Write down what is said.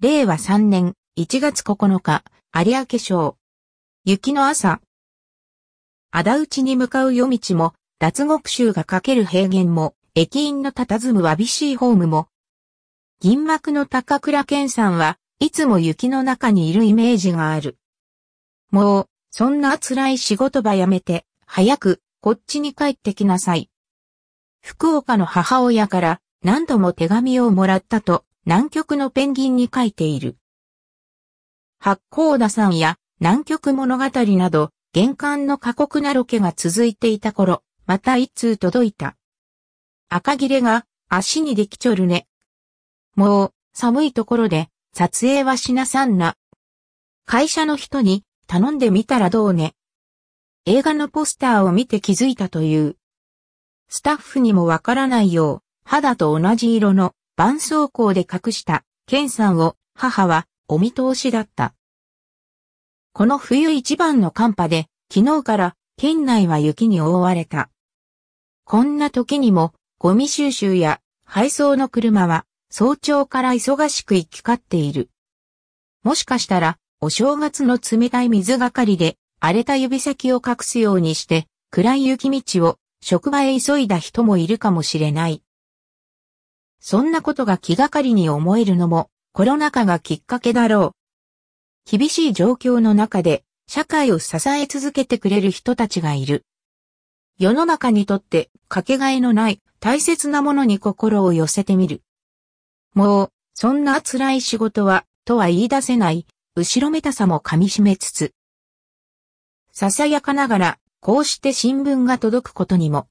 令和3年1月9日、有明省。雪の朝。仇討ちに向かう夜道も、脱獄衆がかける平原も、駅員の佇むわびしいホームも。銀幕の高倉健さんはいつも雪の中にいるイメージがある。もう、そんな辛い仕事場やめて、早く、こっちに帰ってきなさい。福岡の母親から何度も手紙をもらったと、南極のペンギンに書いている。八甲田山や南極物語など、厳寒の過酷なロケが続いていた頃、また一通届いた。赤切れが足にできちょるね。もう寒いところで撮影はしなさんな。会社の人に頼んでみたらどうね。映画のポスターを見て気づいたという。スタッフにもわからないよう、肌と同じ色の絆創膏で隠した健さんを母はお見通しだった。この冬一番の寒波で昨日から県内は雪に覆われた。こんな時にもゴミ収集や配送の車は早朝から忙しく行き交っている。もしかしたらお正月の冷たい水がかりで荒れた指先を隠すようにして暗い雪道を職場へ急いだ人もいるかもしれない。そんなことが気がかりに思えるのもコロナ禍がきっかけだろう。厳しい状況の中で社会を支え続けてくれる人たちがいる。世の中にとってかけがえのない大切なものに心を寄せてみる。もうそんな辛い仕事はとは言い出せない後ろめたさもかみしめつつ。ささやかながらこうして新聞が届くことにも